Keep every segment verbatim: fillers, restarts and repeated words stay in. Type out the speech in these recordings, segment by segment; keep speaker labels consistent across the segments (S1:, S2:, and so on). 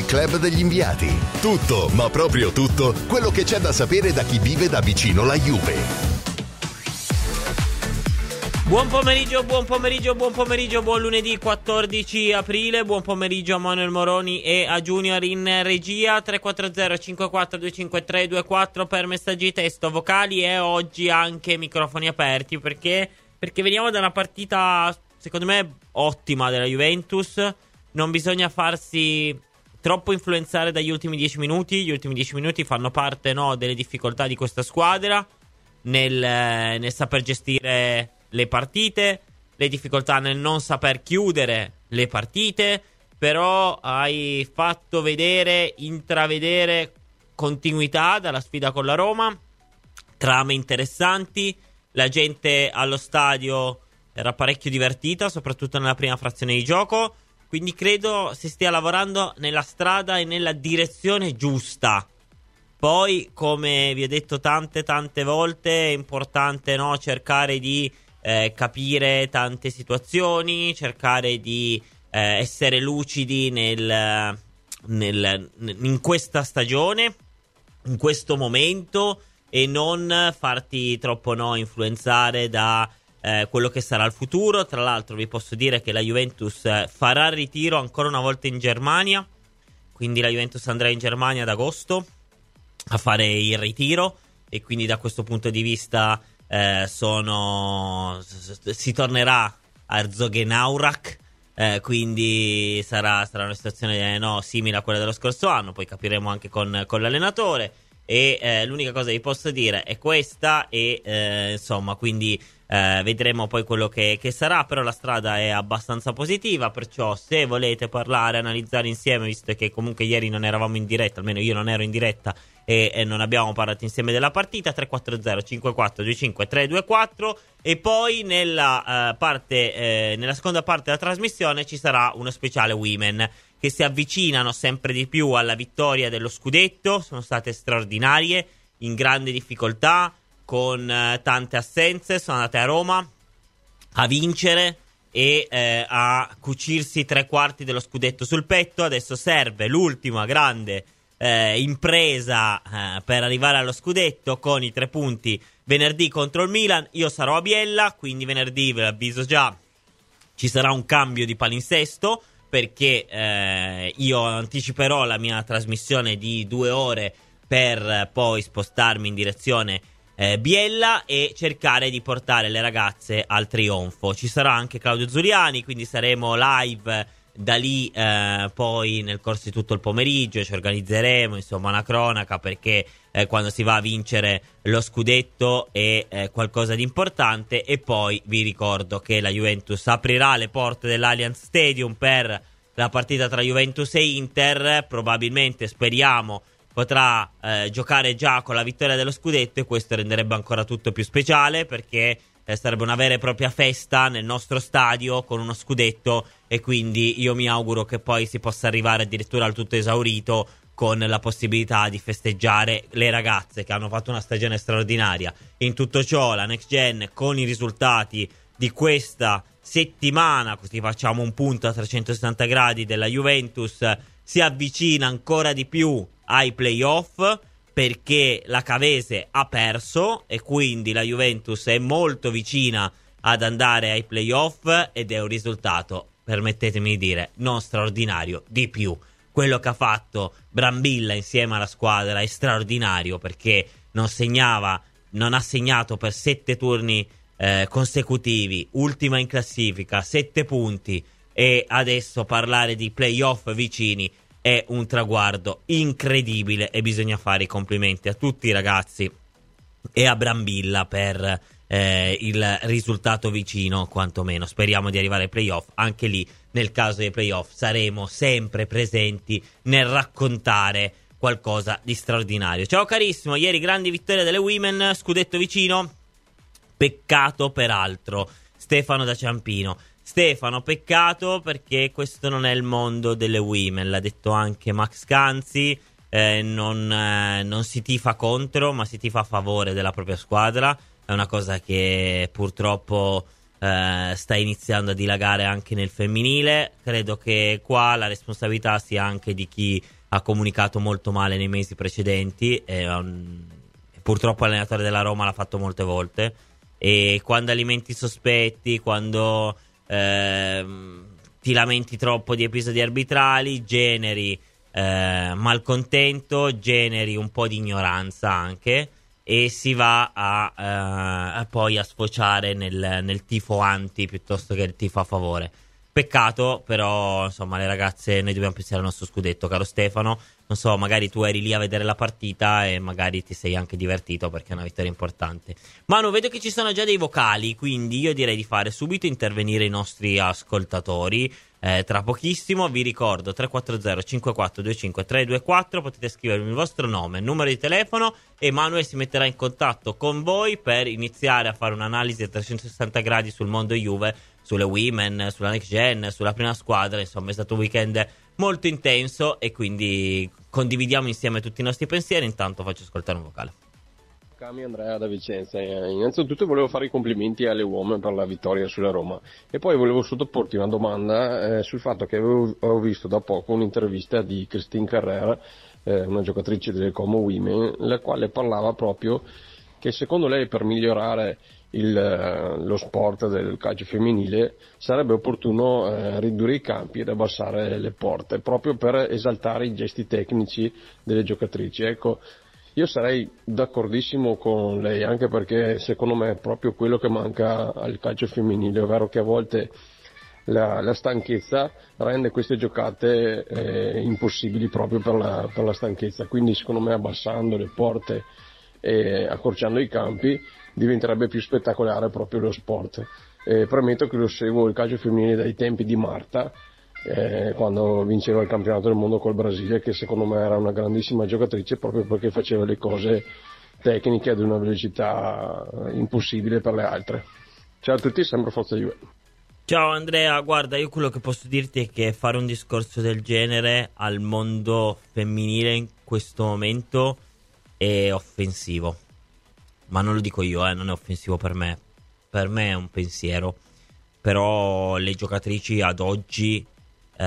S1: il club degli inviati. Tutto, ma proprio tutto, quello che c'è da sapere da chi vive da vicino la Juve.
S2: Buon pomeriggio, buon pomeriggio, buon pomeriggio, buon lunedì quattordici aprile, buon pomeriggio a Manuel Moroni e a Junior in regia. Tre quattro zero cinque quattro due cinque tre due quattro per messaggi testo, vocali e oggi anche microfoni aperti, perché, perché veniamo da una partita secondo me ottima della Juventus. Non bisogna farsi troppo influenzare dagli ultimi dieci minuti, gli ultimi dieci minuti fanno parte, no, delle difficoltà di questa squadra nel, nel saper gestire le partite, le difficoltà nel non saper chiudere le partite, però hai fatto vedere, intravedere continuità dalla sfida con la Roma, trame interessanti, la gente allo stadio era parecchio divertita, soprattutto nella prima frazione di gioco, quindi credo si stia lavorando nella strada e nella direzione giusta. Poi, come vi ho detto tante tante volte, è importante, no, cercare di Eh, capire tante situazioni, cercare di eh, essere lucidi nel, nel, in questa stagione, in questo momento, e non farti troppo, no, influenzare da eh, quello che sarà il futuro. Tra l'altro vi posso dire che la Juventus farà il ritiro ancora una volta in Germania, quindi la Juventus andrà in Germania ad agosto a fare il ritiro, e quindi da questo punto di vista Eh, sono si tornerà a Herzogenaurach, eh, quindi sarà, sarà una situazione eh, no, simile a quella dello scorso anno. Poi capiremo anche con, con l'allenatore, e eh, l'unica cosa che vi posso dire è questa, e eh, insomma quindi eh, vedremo poi quello che, che sarà. Però la strada è abbastanza positiva, perciò se volete parlare, analizzare insieme, visto che comunque ieri non eravamo in diretta, almeno io non ero in diretta e, e non abbiamo parlato insieme della partita, tre quattro zero cinque quattro due cinque tre due quattro. E poi nella uh, parte eh, nella seconda parte della trasmissione ci sarà uno speciale Women, che si avvicinano sempre di più alla vittoria dello scudetto. Sono state straordinarie, in grande difficoltà, con uh, tante assenze, sono andate a Roma a vincere e eh, a cucirsi tre quarti dello scudetto sul petto. Adesso serve l'ultima grande Eh, impresa eh, per arrivare allo scudetto, con i tre punti venerdì contro il Milan. Io sarò a Biella, quindi venerdì, ve l'avviso già, ci sarà un cambio di palinsesto, perché eh, io anticiperò la mia trasmissione di due ore per eh, poi spostarmi in direzione eh, Biella e cercare di portare le ragazze al trionfo. Ci sarà anche Claudio Zuliani, quindi saremo live da lì eh, poi nel corso di tutto il pomeriggio. Ci organizzeremo insomma una cronaca, perché eh, quando si va a vincere lo scudetto è eh, qualcosa di importante. E poi vi ricordo che la Juventus aprirà le porte dell'Allianz Stadium per la partita tra Juventus e Inter. Probabilmente, speriamo, potrà eh, giocare già con la vittoria dello scudetto, e questo renderebbe ancora tutto più speciale, perché eh, sarebbe una vera e propria festa nel nostro stadio con uno scudetto. E quindi io mi auguro che poi si possa arrivare addirittura al tutto esaurito, con la possibilità di festeggiare le ragazze che hanno fatto una stagione straordinaria. In tutto ciò, la Next Gen, con i risultati di questa settimana, così facciamo un punto a trecentosessanta gradi della Juventus, si avvicina ancora di più ai playoff, perché la Cavese ha perso e quindi la Juventus è molto vicina ad andare ai playoff, ed è un risultato, permettetemi di dire, non straordinario, di più. Quello che ha fatto Brambilla insieme alla squadra è straordinario, perché non segnava, non ha segnato per sette turni eh, consecutivi, ultima in classifica, sette punti, e adesso parlare di playoff vicini è un traguardo incredibile, e bisogna fare i complimenti a tutti i ragazzi e a Brambilla per eh, il risultato vicino, quantomeno. Speriamo di arrivare ai playoff. Anche lì, nel caso dei playoff, saremo sempre presenti nel raccontare qualcosa di straordinario. Ciao carissimo, ieri grandi vittoria delle Women, scudetto vicino, peccato peraltro. Stefano da Ciampino. Stefano, peccato, perché questo non è il mondo delle Women, l'ha detto anche Max Canzi. Eh, non, eh, non si tifa contro, ma si tifa a favore della propria squadra. È una cosa che purtroppo eh, sta iniziando a dilagare anche nel femminile. Credo che qua la responsabilità sia anche di chi ha comunicato molto male nei mesi precedenti e, um, purtroppo l'allenatore della Roma l'ha fatto molte volte, e quando alimenti sospetti, quando eh, ti lamenti troppo di episodi arbitrali, generi eh, malcontento, generi un po' di ignoranza anche, e si va a, eh, a poi a sfociare nel, nel tifo anti piuttosto che il tifo a favore. Peccato, però, insomma, le ragazze, noi dobbiamo pensare al nostro scudetto, caro Stefano. Non so, magari tu eri lì a vedere la partita e magari ti sei anche divertito perché è una vittoria importante. Manu, vedo che ci sono già dei vocali, quindi io direi di fare subito intervenire i nostri ascoltatori. Eh, tra pochissimo vi ricordo tre quattro zero cinque quattro due cinque tre due quattro, potete scrivermi il vostro nome, il numero di telefono, e Manuel si metterà in contatto con voi per iniziare a fare un'analisi a trecentosessanta gradi sul mondo Juve, sulle women, sulla next gen, sulla prima squadra. Insomma, è stato un weekend molto intenso e quindi condividiamo insieme tutti i nostri pensieri. Intanto faccio ascoltare un vocale.
S3: Cami Andrea da Vicenza. Innanzitutto volevo fare i complimenti alle uomini per la vittoria sulla Roma, e poi volevo sottoporti una domanda eh, sul fatto che avevo, avevo visto da poco un'intervista di Christine Carrera, eh, una giocatrice del Como Women, la quale parlava proprio che secondo lei per migliorare il, lo sport del calcio femminile sarebbe opportuno eh, ridurre i campi ed abbassare le porte, proprio per esaltare i gesti tecnici delle giocatrici. Ecco, io sarei d'accordissimo con lei, anche perché secondo me è proprio quello che manca al calcio femminile, ovvero che a volte la, la stanchezza rende queste giocate eh, impossibili proprio per la, per la stanchezza. Quindi secondo me abbassando le porte e accorciando i campi diventerebbe più spettacolare proprio lo sport. Eh, premetto che lo seguo il calcio femminile dai tempi di Marta, Eh, quando vinceva il campionato del mondo col Brasile, che secondo me era una grandissima giocatrice proprio perché faceva le cose tecniche ad una velocità impossibile per le altre. Ciao a tutti, sempre Forza Juve.
S2: Ciao Andrea, guarda, io quello che posso dirti è che fare un discorso del genere al mondo femminile in questo momento è offensivo, ma non lo dico io, eh, non è offensivo per me, per me è un pensiero, però le giocatrici ad oggi Uh,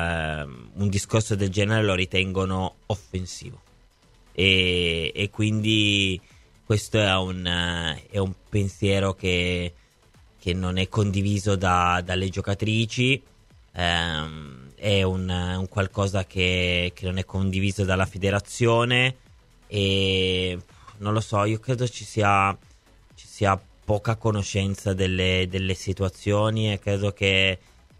S2: un discorso del genere lo ritengono offensivo, e, e quindi questo è un, uh, è un pensiero che, che non è condiviso da, dalle giocatrici, um, è un, un qualcosa che, che non è condiviso dalla federazione, e non lo so, io credo ci sia, ci sia poca conoscenza delle, delle situazioni, e credo che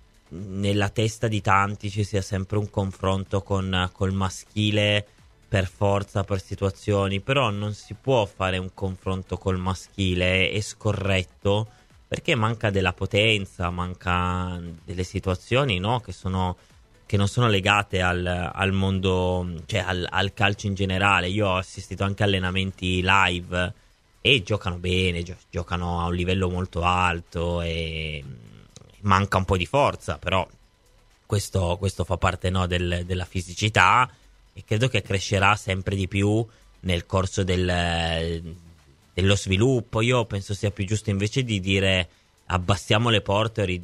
S2: nella testa di tanti ci sia sempre un confronto con col maschile per forza, per situazioni, però non si può fare un confronto col maschile, è scorretto perché manca della potenza, manca delle situazioni, no, che sono che non sono legate al, al mondo, cioè al, al calcio in generale. Io ho assistito anche a allenamenti live e giocano bene, gio- giocano a un livello molto alto e manca un po' di forza, però questo, questo fa parte, no, del, della fisicità, e credo che crescerà sempre di più nel corso del, dello sviluppo. Io penso sia più giusto invece di dire abbassiamo le porte o, ri,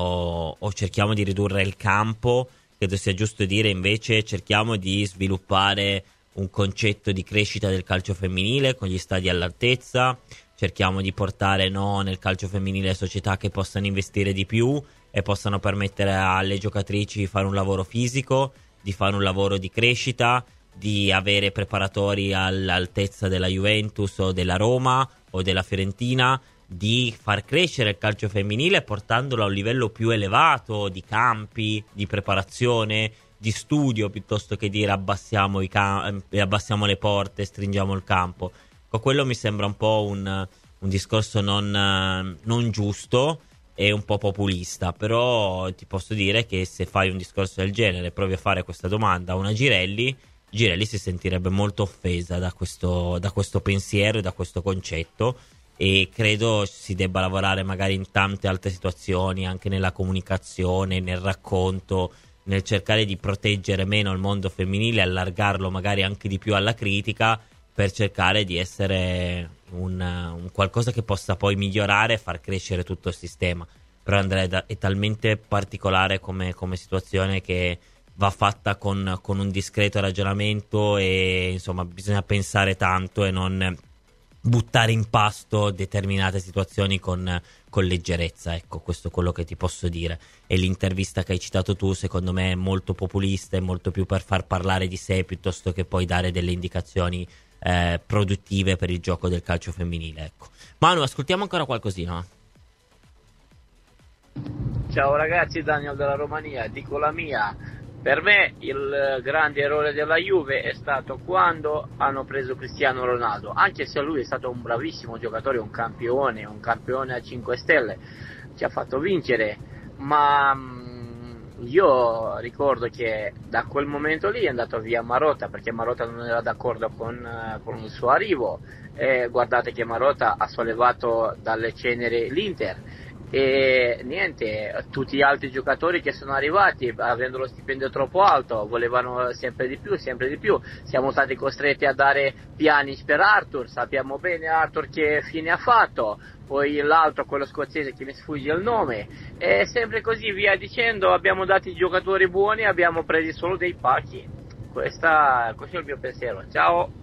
S2: o, o cerchiamo di ridurre il campo, credo sia giusto dire invece cerchiamo di sviluppare un concetto di crescita del calcio femminile con gli stadi all'altezza. Cerchiamo di portare, no, nel calcio femminile società che possano investire di più e possano permettere alle giocatrici di fare un lavoro fisico, di fare un lavoro di crescita, di avere preparatori all'altezza della Juventus o della Roma o della Fiorentina, di far crescere il calcio femminile portandolo a un livello più elevato di campi, di preparazione, di studio, piuttosto che dire abbassiamo, i cam- abbassiamo le porte, stringiamo il campo. Quello mi sembra un po' un, un discorso non, non giusto e un po' populista, però ti posso dire che se fai un discorso del genere, provi a fare questa domanda a una Girelli, Girelli si sentirebbe molto offesa da questo, da questo pensiero e da questo concetto, e credo si debba lavorare magari in tante altre situazioni, anche nella comunicazione, nel racconto, nel cercare di proteggere meno il mondo femminile, allargarlo magari anche di più alla critica, per cercare di essere un, un qualcosa che possa poi migliorare e far crescere tutto il sistema. Però Andrea, è, da, è talmente particolare come, come situazione che va fatta con, con un discreto ragionamento, e insomma bisogna pensare tanto e non buttare in pasto determinate situazioni con, con leggerezza. Ecco, questo è quello che ti posso dire. E l'intervista che hai citato tu secondo me è molto populista, è molto più per far parlare di sé piuttosto che poi dare delle indicazioni eh, produttive per il gioco del calcio femminile. Ecco. Manu, ascoltiamo ancora qualcosina.
S4: Ciao ragazzi, Daniel della Romania, dico la mia. Per me il grande errore della Juve è stato quando hanno preso Cristiano Ronaldo, anche se lui è stato un bravissimo giocatore, un campione, un campione a cinque stelle, ci ha fatto vincere, ma io ricordo che da quel momento lì è andato via Marotta, perché Marotta non era d'accordo con, con il suo arrivo, e guardate che Marotta ha sollevato dalle ceneri l'Inter. E niente, tutti gli altri giocatori che sono arrivati avendo lo stipendio troppo alto volevano sempre di più, sempre di più. Siamo stati costretti a dare Pjanic per Arthur, sappiamo bene Arthur che fine ha fatto, poi l'altro, quello scozzese che mi sfugge il nome, e sempre così via dicendo. Abbiamo dato i giocatori buoni, abbiamo preso solo dei pacchi. Questa, questo è il mio pensiero. Ciao.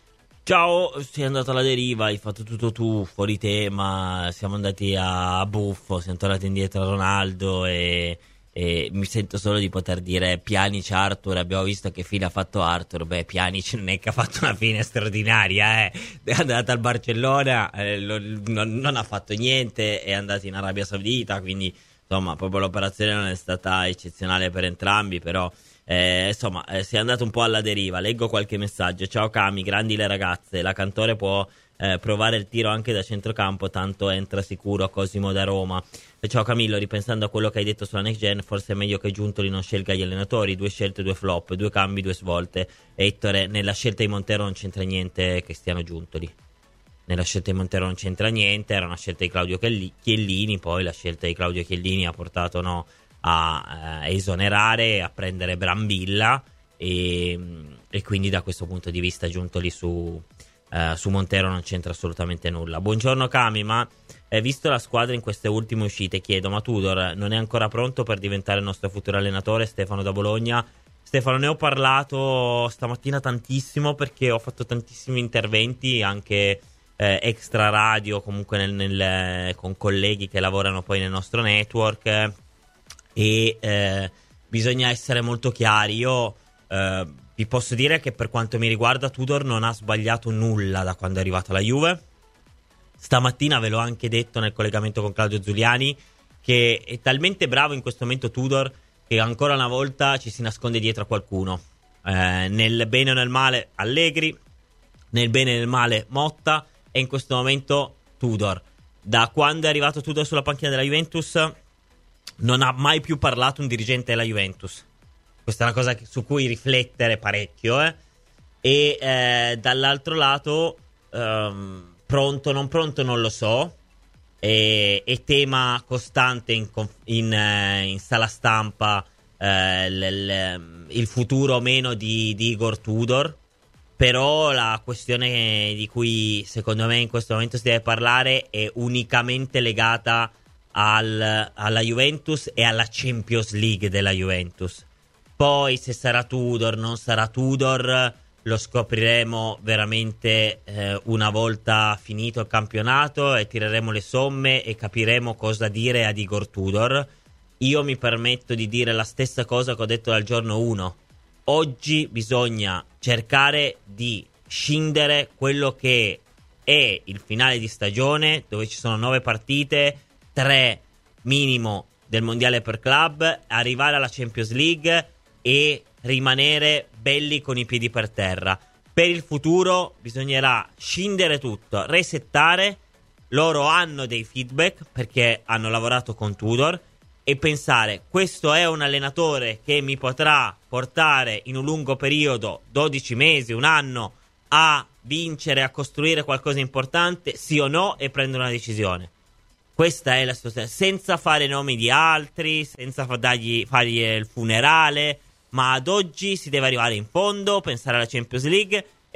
S2: Ciao, sei andato alla deriva, hai fatto tutto tu, fuori tema, siamo andati a buffo, siamo tornati indietro a Ronaldo e, e mi sento solo di poter dire Pjanic, Arthur, abbiamo visto che fine ha fatto Arthur. Beh, Pjanic non è che ha fatto una fine straordinaria, eh. È andato al Barcellona, eh, lo, non, non ha fatto niente, è andato in Arabia Saudita, quindi insomma proprio l'operazione non è stata eccezionale per entrambi, però... Eh, insomma, eh, si è andato un po' alla deriva. Leggo qualche messaggio. Ciao Cami, grandi le ragazze. La Cantore può eh, provare il tiro anche da centrocampo, tanto entra sicuro Cosimo da Roma. E ciao Camillo, ripensando a quello che hai detto sulla Next Gen, forse è meglio che Giuntoli non scelga gli allenatori. Due scelte, due flop, due cambi, due svolte. Ettore, nella scelta di Montero non c'entra niente Cristiano Giuntoli. Nella scelta di Montero non c'entra niente, era una scelta di Claudio Chiellini, poi la scelta di Claudio Chiellini ha portato no a eh, esonerare, a prendere Brambilla, e, e quindi da questo punto di vista Giuntoli su, eh, su Montero non c'entra assolutamente nulla. Buongiorno Cami, ma eh, visto la squadra in queste ultime uscite, chiedo, ma Tudor non è ancora pronto per diventare il nostro futuro allenatore? Stefano da Bologna. Stefano, ne ho parlato stamattina tantissimo perché ho fatto tantissimi interventi anche eh, extra radio, comunque nel, nel, con colleghi che lavorano poi nel nostro network, e eh, bisogna essere molto chiari. Io eh, vi posso dire che per quanto mi riguarda Tudor non ha sbagliato nulla da quando è arrivato alla Juve. Stamattina ve l'ho anche detto nel collegamento con Claudio Zuliani, che è talmente bravo in questo momento Tudor che ancora una volta ci si nasconde dietro a qualcuno, eh, nel bene o nel male Allegri, nel bene e nel male Motta, e in questo momento Tudor. Da quando è arrivato Tudor sulla panchina della Juventus non ha mai più parlato un dirigente della Juventus. Questa è una cosa su cui riflettere parecchio, eh? E eh, dall'altro lato ehm, pronto non pronto non lo so, e, e tema costante in, in, eh, in sala stampa eh, l, l, il futuro o meno di, di Igor Tudor. Però la questione di cui secondo me in questo momento si deve parlare è unicamente legata Al, alla Juventus e alla Champions League della Juventus. Poi se sarà Tudor, non sarà Tudor, lo scopriremo veramente eh, una volta finito il campionato, e tireremo le somme e capiremo cosa dire ad Igor Tudor. Io mi permetto di dire la stessa cosa che ho detto dal giorno uno. Oggi bisogna cercare di scindere quello che è il finale di stagione, dove ci sono nove partite, tre minimo del mondiale per club, arrivare alla Champions League e rimanere belli con i piedi per terra. Per il futuro bisognerà scindere tutto, resettare. Loro hanno dei feedback perché hanno lavorato con Tudor, e pensare: questo è un allenatore che mi potrà portare in un lungo periodo, dodici mesi, un anno, a vincere, a costruire qualcosa di importante, sì o no, e prendere una decisione. Questa è la situazione, senza fare nomi di altri, senza dargli, fargli il funerale, ma ad oggi si deve arrivare in fondo, pensare alla Champions League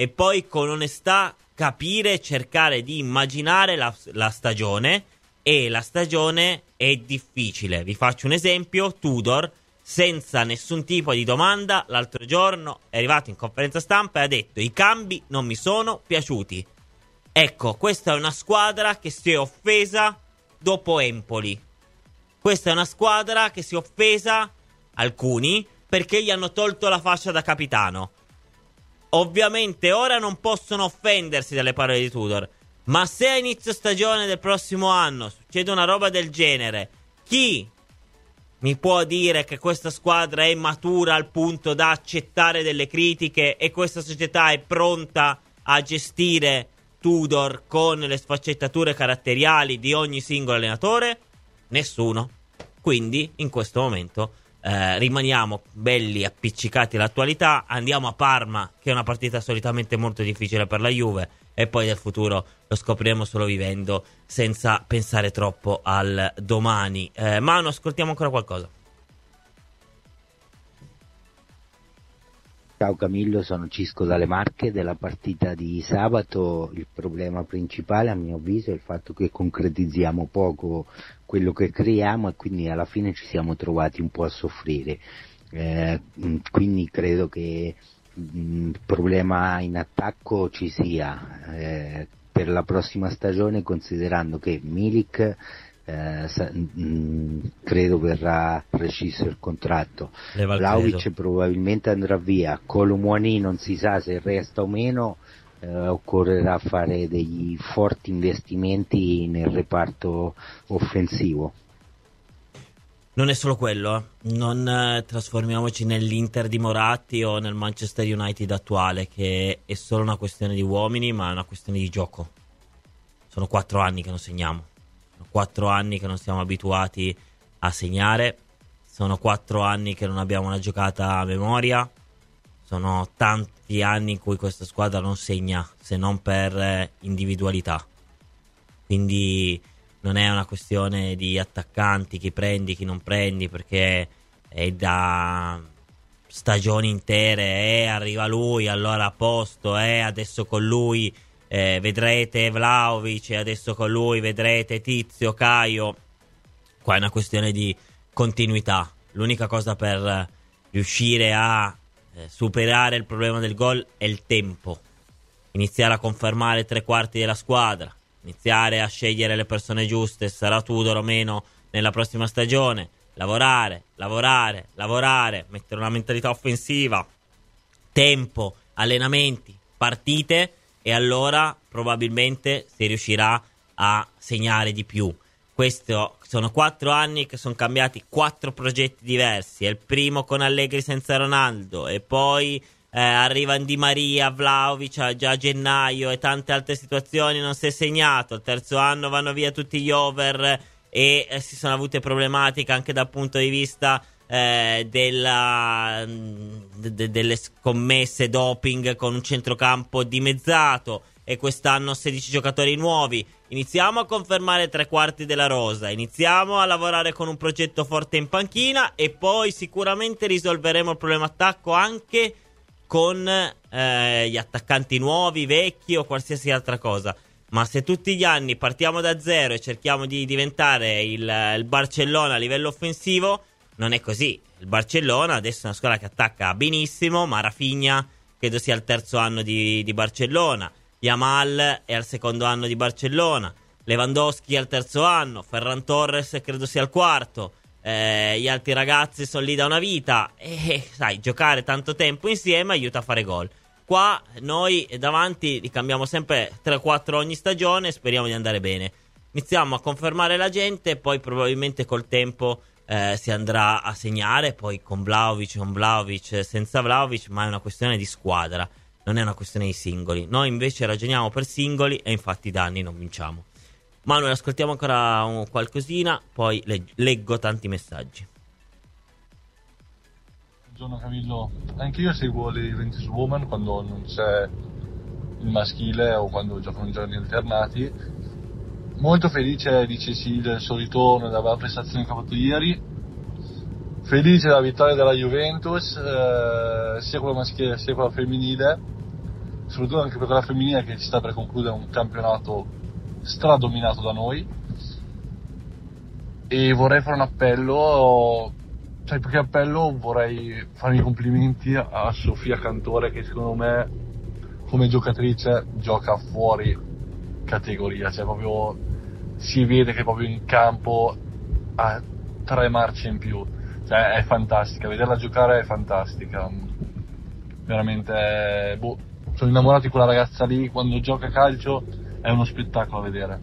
S2: e poi con onestà capire, cercare di immaginare la, la stagione, e la stagione è difficile. Vi faccio un esempio: Tudor, senza nessun tipo di domanda, l'altro giorno è arrivato in conferenza stampa e ha detto: i cambi non mi sono piaciuti. Ecco, questa è una squadra che si è offesa dopo Empoli. Questa è una squadra che si è offesa, alcuni, perché gli hanno tolto la fascia da capitano. Ovviamente ora non possono offendersi dalle parole di Tudor, ma se a inizio stagione del prossimo anno succede una roba del genere, chi mi può dire che questa squadra è matura al punto da accettare delle critiche e questa società è pronta a gestire Tudor con le sfaccettature caratteriali di ogni singolo allenatore? Nessuno. Quindi in questo momento eh, rimaniamo belli appiccicati all'attualità, andiamo a Parma, che è una partita solitamente molto difficile per la Juve, e poi del futuro lo scopriremo solo vivendo, senza pensare troppo al domani. eh, Manu, ascoltiamo ancora qualcosa.
S5: Ciao Camillo, sono Cisco dalle Marche. Della partita di sabato il problema principale a mio avviso è il fatto che concretizziamo poco quello che creiamo e quindi alla fine ci siamo trovati un po' a soffrire, eh, quindi credo che il problema in attacco ci sia eh, per la prossima stagione, considerando che Milik Eh, sa, mh, credo verrà rescisso il contratto, Vlahovic probabilmente andrà via, Colomouani non si sa se resta o meno, eh, occorrerà fare degli forti investimenti nel reparto offensivo.
S2: Non è solo quello, eh. non eh, trasformiamoci nell'Inter di Moratti o nel Manchester United attuale, che è solo una questione di uomini, ma è una questione di gioco. Sono quattro anni che non segniamo. Quattro anni che non siamo abituati a segnare, sono quattro anni che non abbiamo una giocata a memoria, sono tanti anni in cui questa squadra non segna se non per individualità. Quindi non è una questione di attaccanti, chi prendi, chi non prendi, perché è da stagioni intere, eh, arriva lui, allora a posto, eh, adesso con lui Eh, vedrete Vlahovic, e adesso con lui vedrete Tizio, Caio. Qua è una questione di continuità. L'unica cosa per riuscire a eh, superare il problema del gol è il tempo. Iniziare a confermare tre quarti della squadra, iniziare a scegliere le persone giuste, sarà Tudor o meno nella prossima stagione, lavorare, lavorare, lavorare, mettere una mentalità offensiva, tempo, allenamenti, partite, e allora probabilmente si riuscirà a segnare di più. Questo sono quattro anni che sono cambiati quattro progetti diversi. È il primo con Allegri senza Ronaldo, e poi eh, arrivano Di Maria, Vlahovic già a gennaio, e tante altre situazioni, non si è segnato. Il terzo anno vanno via tutti gli over e eh, si sono avute problematiche anche dal punto di vista Eh, della, de, delle scommesse doping, con un centrocampo dimezzato, e quest'anno sedici giocatori nuovi. Iniziamo a confermare tre quarti della rosa, iniziamo a lavorare con un progetto forte in panchina, e poi sicuramente risolveremo il problema attacco anche con eh, gli attaccanti nuovi, vecchi o qualsiasi altra cosa. Ma se tutti gli anni partiamo da zero e cerchiamo di diventare il, il Barcellona a livello offensivo, non è così. Il Barcellona adesso è una squadra che attacca benissimo, ma Rafinha credo sia al terzo anno di, di Barcellona, Yamal è al secondo anno di Barcellona, Lewandowski è al terzo anno, Ferran Torres credo sia al quarto, eh, gli altri ragazzi sono lì da una vita, e sai, giocare tanto tempo insieme aiuta a fare gol. Qua noi davanti li cambiamo sempre tre quattro ogni stagione, speriamo di andare bene. Iniziamo a confermare la gente, poi probabilmente col tempo Eh, si andrà a segnare, poi con Vlahovic, con Vlahovic, senza Vlahovic, ma è una questione di squadra, non è una questione di singoli. Noi invece ragioniamo per singoli e infatti da anni non vinciamo. Ma noi ascoltiamo ancora un qualcosina, poi leg- leggo tanti messaggi.
S6: Buongiorno Camillo, anche io seguo le Juventus Woman quando non c'è il maschile o quando giocano in giorni alternati. Molto felice di Cecil, il suo ritorno, della bella prestazione che ha fatto ieri. Felice della vittoria della Juventus, eh, sia quella maschile sia quella femminile. soprattutto anche per quella femminile che ci sta per concludere un campionato stradominato da noi. E vorrei fare un appello, cioè più che appello vorrei fare i complimenti a Sofia Cantore, che secondo me come giocatrice gioca fuori categoria, cioè proprio si vede che proprio in campo ha tre marce in più, cioè è fantastica, vederla giocare è fantastica, veramente, boh, sono innamorato di quella ragazza lì, quando gioca calcio è uno spettacolo a vedere.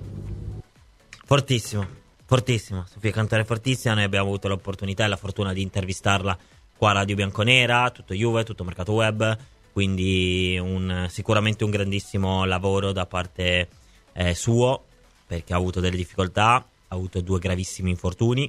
S2: Fortissimo. Fortissima, Sofia Cantore fortissima, noi abbiamo avuto l'opportunità e la fortuna di intervistarla qua a Radio Bianconera, tutto Juve, tutto mercato web, quindi un, sicuramente un grandissimo lavoro da parte eh, suo, perché ha avuto delle difficoltà, ha avuto due gravissimi infortuni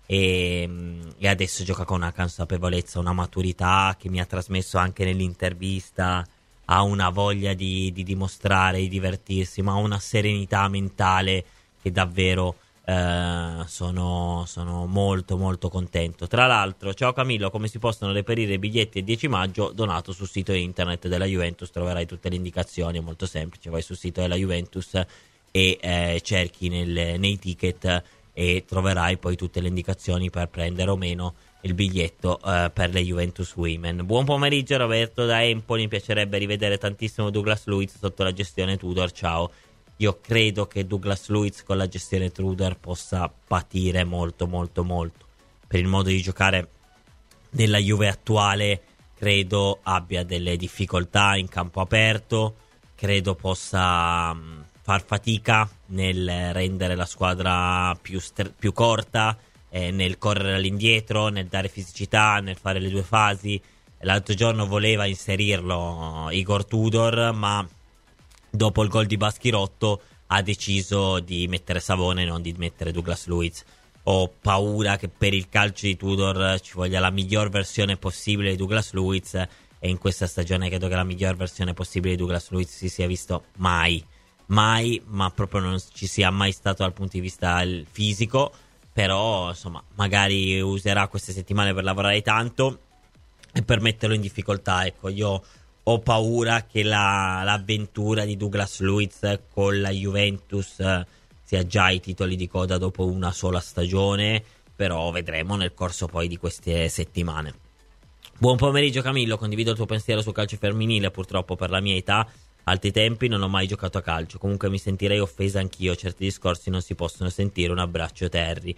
S2: e, e adesso gioca con una consapevolezza, una maturità che mi ha trasmesso anche nell'intervista, ha una voglia di, di dimostrare, di divertirsi, ma ha una serenità mentale che davvero... Uh, sono, sono molto molto contento. Tra l'altro, ciao Camillo, come si possono reperire i biglietti il dieci maggio? Donato sul sito internet della Juventus, troverai tutte le indicazioni, è molto semplice, vai sul sito della Juventus e eh, cerchi nel, nei ticket e troverai poi tutte le indicazioni per prendere o meno il biglietto uh, per le Juventus Women. Buon pomeriggio Roberto da Empoli, mi piacerebbe rivedere tantissimo Douglas Luiz sotto la gestione Tudor, ciao. Io credo che Douglas Luiz con la gestione Tudor possa patire molto molto molto per il modo di giocare della Juve attuale. Credo abbia delle difficoltà in campo aperto, credo possa um, far fatica nel rendere la squadra più, str- più corta, eh, nel correre all'indietro, nel dare fisicità, nel fare le due fasi. L'altro giorno voleva inserirlo Igor Tudor, ma dopo il gol di Baschirotto ha deciso di mettere Savone e non di mettere Douglas Luiz. Ho paura che per il calcio di Tudor ci voglia la miglior versione possibile di Douglas Luiz, e in questa stagione credo che la miglior versione possibile di Douglas Luiz si sia visto mai, mai, ma proprio non ci sia mai stato dal punto di vista fisico. Però insomma magari userà queste settimane per lavorare tanto e per metterlo in difficoltà. Ecco, io ho paura che la, l'avventura di Douglas Luiz con la Juventus eh, sia già ai titoli di coda dopo una sola stagione, però vedremo nel corso poi di queste settimane. Buon pomeriggio Camillo, condivido il tuo pensiero sul calcio femminile. Purtroppo per la mia età, alti tempi, non ho mai giocato a calcio, comunque mi sentirei offesa anch'io, certi discorsi non si possono sentire. Un abbraccio Terry.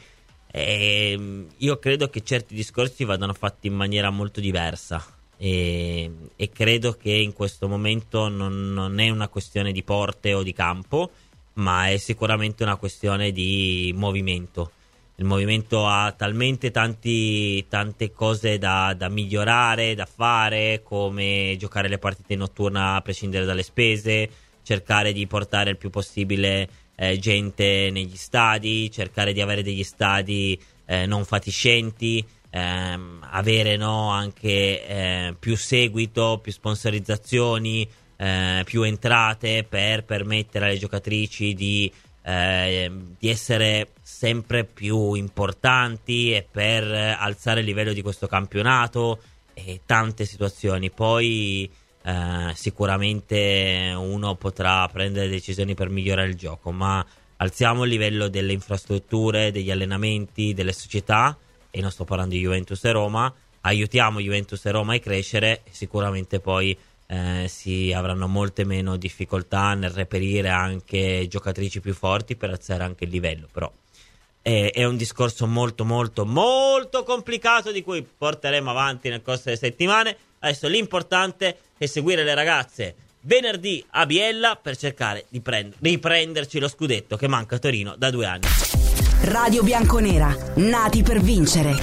S2: E io credo che certi discorsi vadano fatti in maniera molto diversa. E, e credo che in questo momento non, non è una questione di porte o di campo, ma è sicuramente una questione di movimento. Il movimento ha talmente tanti, tante cose da, da migliorare, da fare, come giocare le partite notturne a prescindere dalle spese, cercare di portare il più possibile eh, gente negli stadi, cercare di avere degli stadi eh, non fatiscenti, ehm, avere no, anche eh, più seguito, più sponsorizzazioni, eh, più entrate per permettere alle giocatrici di, eh, di essere sempre più importanti e per alzare il livello di questo campionato, e tante situazioni. Poi eh, sicuramente uno potrà prendere decisioni per migliorare il gioco, ma alziamo il livello delle infrastrutture, degli allenamenti, delle società, e non sto parlando di Juventus e Roma. Aiutiamo Juventus e Roma a crescere, e sicuramente poi eh, si avranno molte meno difficoltà nel reperire anche giocatrici più forti per alzare anche il livello. Però è, è un discorso molto molto molto complicato, di cui porteremo avanti nel corso delle settimane. Adesso l'importante è seguire le ragazze venerdì a Biella per cercare di prend- riprenderci lo scudetto che manca a Torino da due anni.
S7: Radio Bianconera, nati per vincere.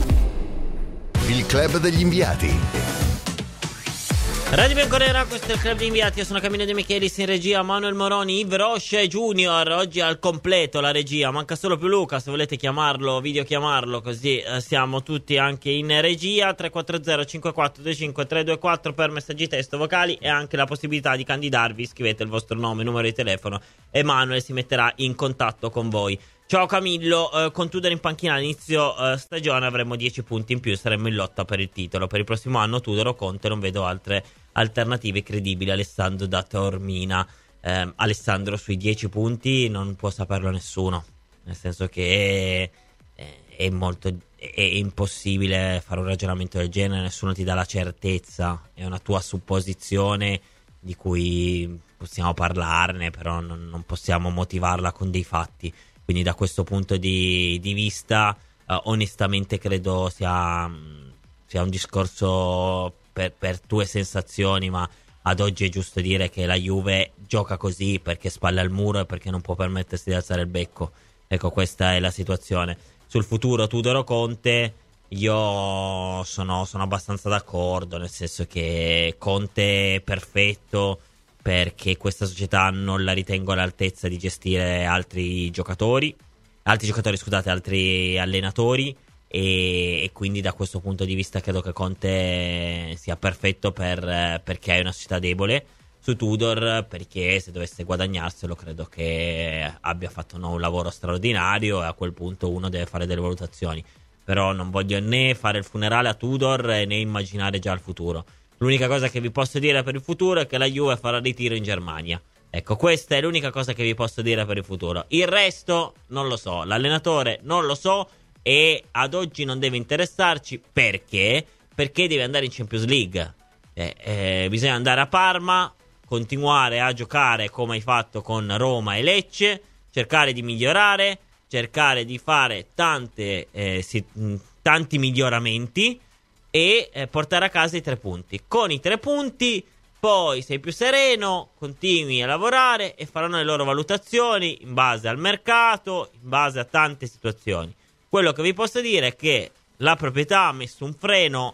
S1: Il club degli inviati.
S2: Radio Bianconera, questo è il club di inviati. Io sono Camillo De Michelis, in regia Manuel Moroni, Yves Roche Junior. Oggi al completo la regia, manca solo più Luca, se volete chiamarlo, video chiamarlo, così eh, siamo tutti anche in regia. Tre quattro zero cinque quattro due cinque tre due quattro per messaggi testo vocali, e anche la possibilità di candidarvi. Scrivete il vostro nome, numero di telefono, e Manuel si metterà in contatto con voi. Ciao Camillo, eh, con Tudor in panchina all'inizio eh, stagione avremmo dieci punti in più, saremmo in lotta per il titolo. Per il prossimo anno Tudor o Conte, non vedo altre alternative credibili. Alessandro da Taormina. eh, Alessandro, sui dieci punti non può saperlo nessuno, nel senso che è, è molto è impossibile fare un ragionamento del genere, nessuno ti dà la certezza, è una tua supposizione di cui possiamo parlarne, però non, non possiamo motivarla con dei fatti. Quindi da questo punto di, di vista uh, onestamente credo sia, sia un discorso per, per tue sensazioni, ma ad oggi è giusto dire che la Juve gioca così perché spalla al muro e perché non può permettersi di alzare il becco. Ecco, questa è la situazione. Sul futuro Tudor o Conte io sono, sono abbastanza d'accordo, nel senso che Conte è perfetto perché questa società non la ritengo all'altezza di gestire altri giocatori, altri giocatori scusate, altri allenatori, e, e quindi da questo punto di vista credo che Conte sia perfetto per, perché è una società debole. Su Tudor perché se dovesse guadagnarselo credo che abbia fatto no, un lavoro straordinario, e a quel punto uno deve fare delle valutazioni, però non voglio né fare il funerale a Tudor né immaginare già il futuro. L'unica cosa che vi posso dire per il futuro è che la Juve farà ritiro in Germania. Ecco, questa è l'unica cosa che vi posso dire per il futuro. Il resto non lo so, l'allenatore non lo so, e ad oggi non deve interessarci. Perché? Perché deve andare in Champions League. Eh, eh, bisogna andare a Parma, continuare a giocare come hai fatto con Roma e Lecce, cercare di migliorare, cercare di fare tante, eh, si, tanti miglioramenti e eh, portare a casa i tre punti. Con i tre punti poi sei più sereno, continui a lavorare e faranno le loro valutazioni in base al mercato, in base a tante situazioni. Quello che vi posso dire è che la proprietà ha messo un freno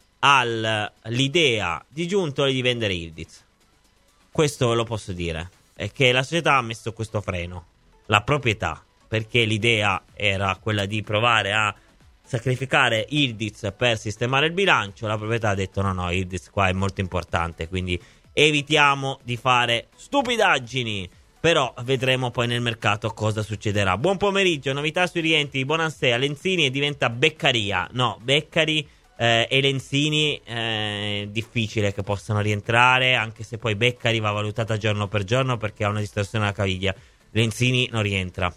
S2: all'idea di Giuntoli di vendere Yildiz. Questo ve lo posso dire, è che la società ha messo questo freno, la proprietà, perché l'idea era quella di provare a sacrificare Yildiz per sistemare il bilancio. La proprietà ha detto no no, Yildiz qua è molto importante, quindi evitiamo di fare stupidaggini. Però vedremo poi nel mercato cosa succederà. Buon pomeriggio, novità sui rientri, Bonansea, Lenzini e diventa Beccaria. No, Beccari eh, e Lenzini eh, difficile che possano rientrare, anche se poi Beccari va valutata giorno per giorno perché ha una distorsione alla caviglia. Lenzini non rientra.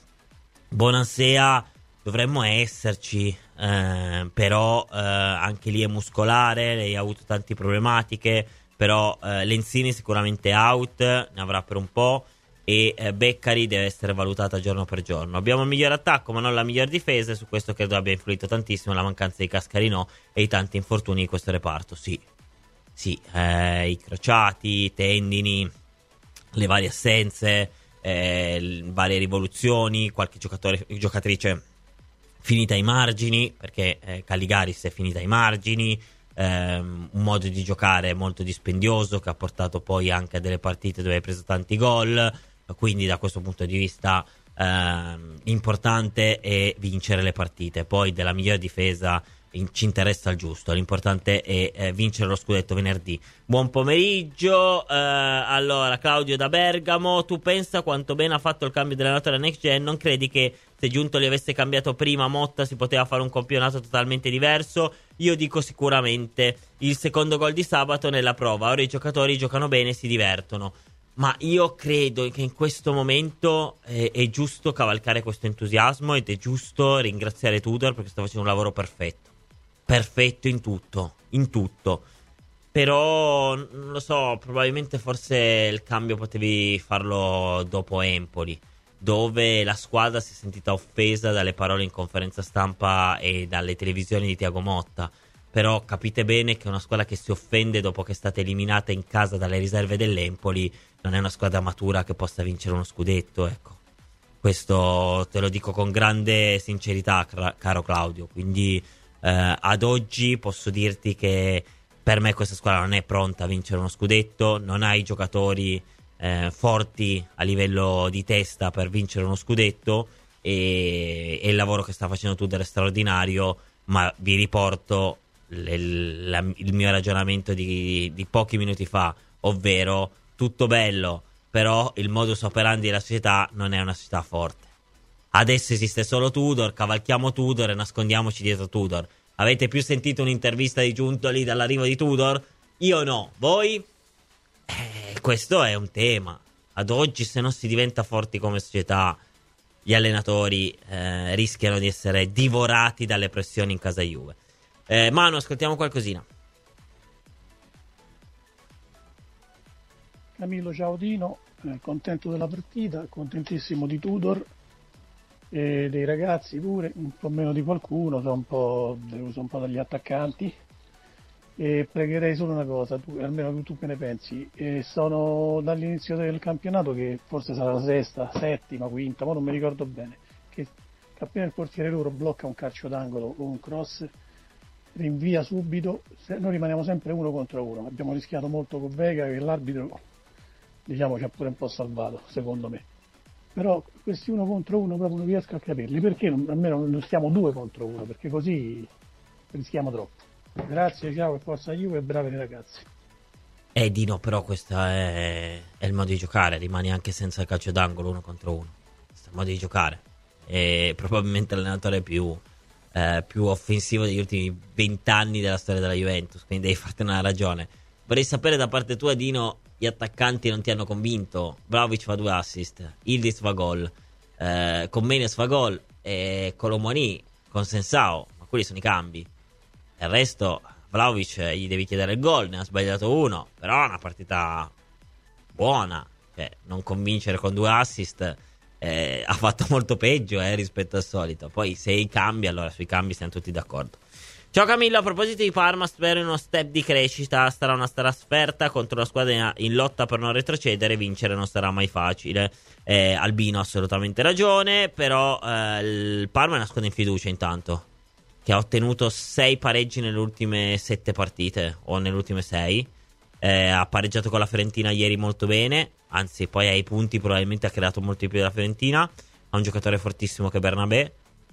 S2: Bonansea dovremmo esserci, eh, però eh, anche lì è muscolare, lei ha avuto tante problematiche, però eh, Lenzini sicuramente out, ne avrà per un po', e eh, Beccari deve essere valutata giorno per giorno. Abbiamo il miglior attacco ma non la miglior difesa, e su questo credo abbia influito tantissimo la mancanza di Cascarino e i tanti infortuni di questo reparto. Sì, sì, eh, i crociati, i tendini, le varie assenze, eh, varie rivoluzioni, qualche giocatore, giocatrice finita ai margini, perché eh, Caligaris è finita ai margini, ehm, un modo di giocare molto dispendioso che ha portato poi anche a delle partite dove hai preso tanti gol. Quindi da questo punto di vista ehm, importante è vincere le partite. Poi della miglior difesa in, ci interessa il giusto, l'importante è eh, vincere lo scudetto venerdì. Buon pomeriggio, eh, allora Claudio da Bergamo, tu pensa quanto bene ha fatto il cambio dell'allenatore Next Gen? Non credi che se Giuntoli avesse cambiato prima Motta si poteva fare un campionato totalmente diverso? Io dico sicuramente. Il secondo gol di sabato nella prova, ora i giocatori giocano bene e si divertono, ma io credo che in questo momento è, è giusto cavalcare questo entusiasmo ed è giusto ringraziare Tudor perché sta facendo un lavoro perfetto, perfetto in tutto, in tutto. Però non lo so, probabilmente forse il cambio potevi farlo dopo Empoli, dove la squadra si è sentita offesa dalle parole in conferenza stampa e dalle televisioni di Thiago Motta. Però capite bene che una squadra che si offende dopo che è stata eliminata in casa dalle riserve dell'Empoli non è una squadra matura che possa vincere uno scudetto, ecco. Questo te lo dico con grande sincerità, caro Claudio. Quindi eh, ad oggi posso dirti che per me questa squadra non è pronta a vincere uno scudetto, non ha i giocatori eh, forti a livello di testa per vincere uno scudetto, e, e il lavoro che sta facendo Tudor è straordinario, ma vi riporto l- la, il mio ragionamento di, di pochi minuti fa, ovvero tutto bello, però il modus operandi della società non è una società forte. Adesso esiste solo Tudor, cavalchiamo Tudor e nascondiamoci dietro Tudor. Avete più sentito un'intervista di Giuntoli dall'arrivo di Tudor? Io no, voi? Eh, questo è un tema. Ad oggi, se non si diventa forti come società, gli allenatori eh, rischiano di essere divorati dalle pressioni in casa Juve. eh, Manu, ascoltiamo qualcosina.
S8: Camillo, ciao Dino, eh, contento della partita, contentissimo di Tudor e dei ragazzi pure, un po' meno di qualcuno, sono un po' deluso un po' dagli attaccanti, e pregherei solo una cosa, tu, almeno tu, tu che ne pensi. Eh, sono dall'inizio del campionato che forse sarà la sesta, settima, quinta, ma non mi ricordo bene, che appena il portiere loro blocca un calcio d'angolo o un cross rinvia subito, se, noi rimaniamo sempre uno contro uno. Abbiamo rischiato molto con Vega, che l'arbitro diciamo ci ha pure un po' salvato secondo me, però questi uno contro uno proprio non riesco a capirli, perché non, almeno non stiamo due contro uno, perché così rischiamo troppo. Grazie, ciao e forza Juve e bravi ragazzi.
S2: Eh Dino, però questo è, è il modo di giocare, rimani anche senza il calcio d'angolo uno contro uno, questo è il modo di giocare, è probabilmente l'allenatore più, eh, più offensivo degli ultimi vent'anni della storia della Juventus, quindi devi fartene una ragione. Vorrei sapere da parte tua, Dino, gli attaccanti non ti hanno convinto? Vlahovic fa due assist, Yildiz fa gol, eh, Commenes fa gol e Colomoni con Sensao, ma quelli sono i cambi. Il resto, Vlahovic gli devi chiedere il gol, ne ha sbagliato uno, però è una partita buona, cioè, non convincere con due assist, eh, ha fatto molto peggio eh, rispetto al solito. Poi se i cambi, allora sui cambi siamo tutti d'accordo. Ciao Camillo, a proposito di Parma, spero in uno step di crescita, sarà una trasferta contro la squadra in lotta per non retrocedere, vincere non sarà mai facile. eh, Albino ha assolutamente ragione, però eh, il Parma è una squadra in fiducia intanto, che ha ottenuto sei pareggi nelle ultime sette partite, o nelle ultime sei. Eh, ha pareggiato con la Fiorentina ieri molto bene, anzi poi ai punti probabilmente ha creato molto di più della Fiorentina. Ha un giocatore fortissimo che è Bernabé.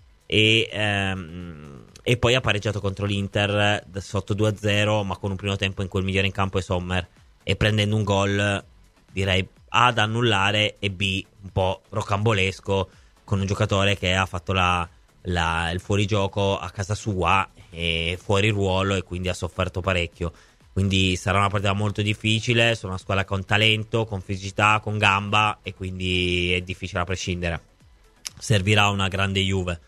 S2: E, ehm, e poi ha pareggiato contro l'Inter sotto due a zero, ma con un primo tempo in cui il migliore in campo è Sommer, e prendendo un gol direi A da annullare e B un po' rocambolesco, con un giocatore che ha fatto la La, il fuorigioco a casa sua e fuori ruolo, e quindi ha sofferto parecchio. Quindi sarà una partita molto difficile. Sono una squadra con talento, con fisicità, con gamba, e quindi è difficile a prescindere. Servirà una grande Juve,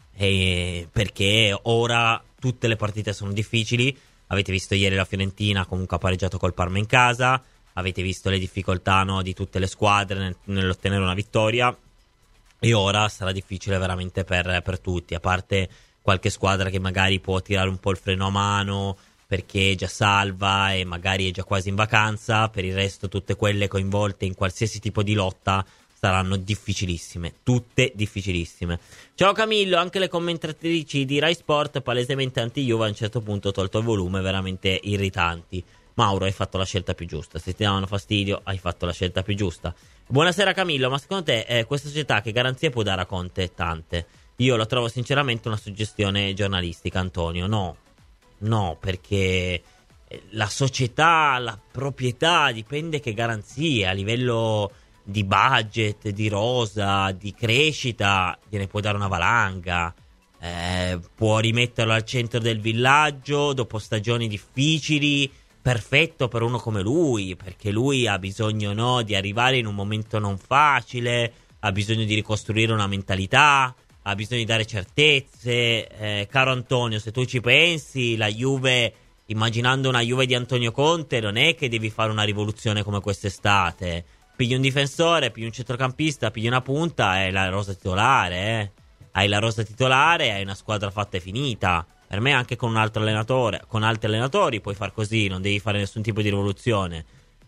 S2: e perché ora tutte le partite sono difficili. Avete visto ieri la Fiorentina comunque ha pareggiato col Parma in casa, avete visto le difficoltà, no, di tutte le squadre nel, nell'ottenere una vittoria. E ora sarà difficile veramente per, per tutti, a parte qualche squadra che magari può tirare un po' il freno a mano perché è già salva e magari è già quasi in vacanza. Per il resto tutte quelle coinvolte in qualsiasi tipo di lotta saranno difficilissime, tutte difficilissime. Ciao Camillo, anche le commentatrici di Rai Sport palesemente anti-Juve a un certo punto tolto il volume, veramente irritanti. Mauro, hai fatto la scelta più giusta, se ti davano fastidio hai fatto la scelta più giusta. Buonasera Camillo, ma secondo te eh, questa società che garanzie può dare a Conte? Tante. Io la trovo sinceramente una suggestione giornalistica, Antonio. No, no, perché la società, la proprietà dipende che garanzie a livello di budget, di rosa, di crescita gliene può dare una valanga. Eh, può rimetterlo al centro del villaggio dopo stagioni difficili. Perfetto per uno come lui, perché lui ha bisogno, no, di arrivare in un momento non facile, ha bisogno di ricostruire una mentalità, ha bisogno di dare certezze. Eh, caro Antonio, se tu ci pensi, la Juve, immaginando una Juve di Antonio Conte, non è che devi fare una rivoluzione come quest'estate. Pigli un difensore, pigli un centrocampista, pigli una punta, è la rosa titolare, eh. Hai la rosa titolare, hai una squadra fatta e finita. Per me anche con un altro allenatore, con altri allenatori puoi far così, non devi fare nessun tipo di rivoluzione.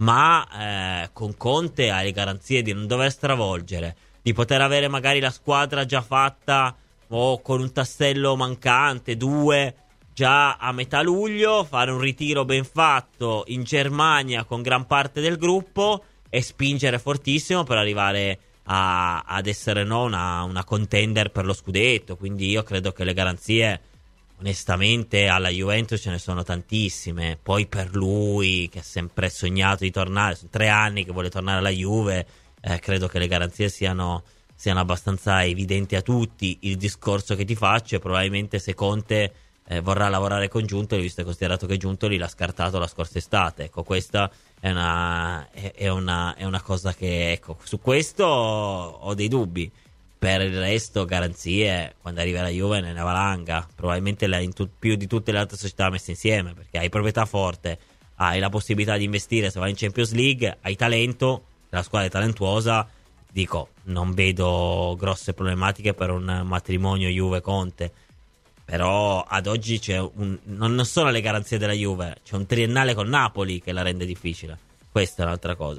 S2: Ma eh, con Conte hai le garanzie di non dover stravolgere, di poter avere magari la squadra già fatta o con un tassello mancante, due, già a metà luglio, fare un ritiro ben fatto in Germania con gran parte del gruppo e spingere fortissimo per arrivare a, ad essere, no, una, una contender per lo scudetto. Quindi io credo che le garanzie, onestamente, alla Juventus ce ne sono tantissime. Poi per lui che ha sempre sognato di tornare, sono tre anni che vuole tornare alla Juve, eh, credo che le garanzie siano siano abbastanza evidenti a tutti. Il discorso che ti faccio è probabilmente se Conte eh, vorrà lavorare con Giuntoli, visto e considerato che Giuntoli l'ha scartato la scorsa estate. Ecco, questa è una, è, è una, è una cosa che, ecco, su questo ho dei dubbi. Per il resto, garanzie, quando arriva la Juve ne valanga, probabilmente la, in tu, più di tutte le altre società messe insieme, perché hai proprietà forte, hai la possibilità di investire se vai in Champions League, hai talento, la squadra è talentuosa. Dico, non vedo grosse problematiche per un matrimonio Juve-Conte, però ad oggi c'è un, non sono le garanzie della Juve, c'è un triennale con Napoli che la rende difficile. Questa è un'altra cosa.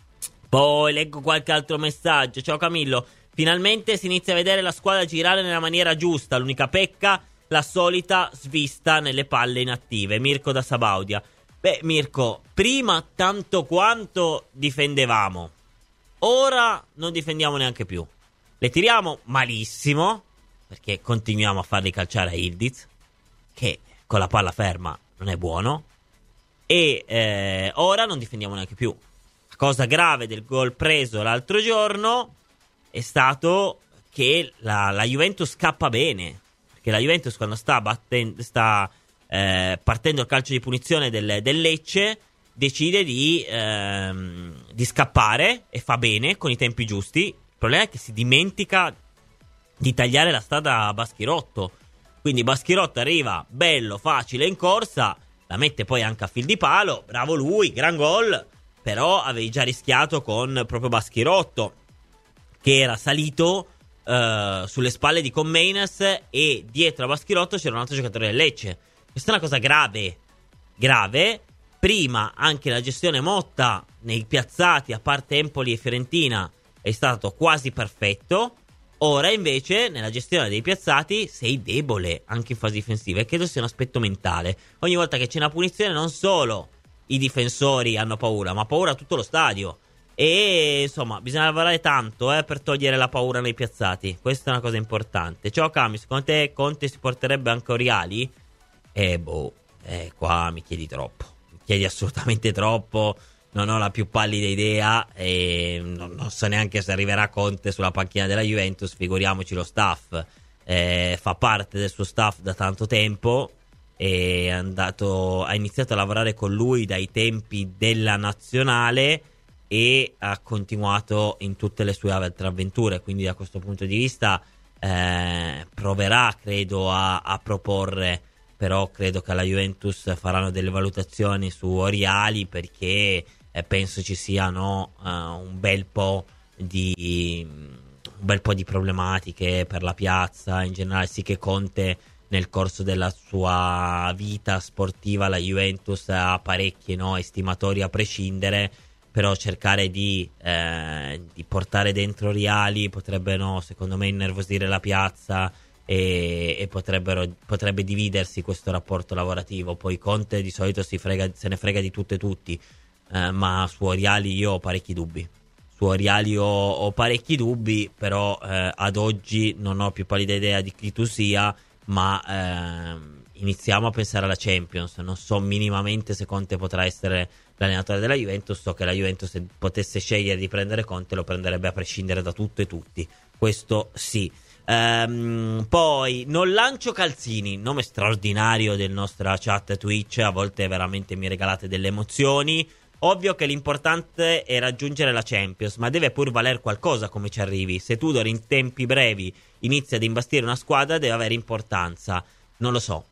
S2: Poi leggo qualche altro messaggio. Ciao Camillo, finalmente si inizia a vedere la squadra girare nella maniera giusta, l'unica pecca la solita svista nelle palle inattive. Mirko da Sabaudia. Beh, Mirko, prima tanto quanto difendevamo, ora non difendiamo neanche più. Le tiriamo malissimo, perché continuiamo a farli calciare a Ildiz, che con la palla ferma non è buono, e eh, ora non difendiamo neanche più. La cosa grave del gol preso l'altro giorno è stato che la, la Juventus scappa bene, perché la Juventus quando sta battendo, sta eh, partendo il calcio di punizione del, del Lecce, decide di, ehm, di scappare e fa bene con i tempi giusti. Il problema è che si dimentica di tagliare la strada a Baschirotto, quindi Baschirotto arriva bello, facile in corsa, la mette poi anche a fil di palo, bravo lui, gran gol, però avevi già rischiato con proprio Baschirotto che era salito uh, sulle spalle di Commeines, e dietro a Baschirotto c'era un altro giocatore del Lecce. Questa è una cosa grave, grave. Prima anche la gestione Motta nei piazzati, a parte Empoli e Fiorentina, è stato quasi perfetto. Ora invece nella gestione dei piazzati sei debole anche in fase difensiva, e credo sia un aspetto mentale. Ogni volta che c'è una punizione non solo i difensori hanno paura, ma paura tutto lo stadio. E insomma bisogna lavorare tanto eh, per togliere la paura nei piazzati. Questa è una cosa importante. Ciao Cami, secondo te Conte si porterebbe anche Oriali? Eh boh, eh, qua mi chiedi troppo. Mi chiedi assolutamente troppo. Non ho la più pallida idea, e non, non so neanche se arriverà Conte sulla panchina della Juventus, figuriamoci lo staff. Eh, fa parte del suo staff da tanto tempo, è andato, ha iniziato a lavorare con lui dai tempi della nazionale e ha continuato in tutte le sue altre avventure, quindi da questo punto di vista eh, proverà credo a, a proporre, però credo che alla Juventus faranno delle valutazioni su Oriali, perché eh, penso ci siano uh, un bel po' di un bel po' di problematiche per la piazza in generale. Sì che Conte nel corso della sua vita sportiva la Juventus ha parecchi no, estimatori a prescindere, però cercare di, eh, di portare dentro Oriali potrebbe no, secondo me innervosire la piazza, e, e potrebbero, potrebbe dividersi questo rapporto lavorativo. Poi Conte di solito si frega, se ne frega di tutto e tutti, eh, ma su Oriali io ho parecchi dubbi. Su Oriali ho, ho parecchi dubbi, però eh, ad oggi non ho più pallida idea di chi tu sia, ma eh, iniziamo a pensare alla Champions. Non so minimamente se Conte potrà essere l'allenatore della Juventus. So che la Juventus, se potesse scegliere di prendere Conte, lo prenderebbe a prescindere da tutto e tutti, questo sì. Ehm, poi non lancio calzini, nome straordinario del nostra chat Twitch, a volte veramente mi regalate delle emozioni. Ovvio che l'importante è raggiungere la Champions, ma deve pur valer qualcosa come ci arrivi. Se Tudor in tempi brevi inizia ad imbastire una squadra, deve avere importanza. Non lo so,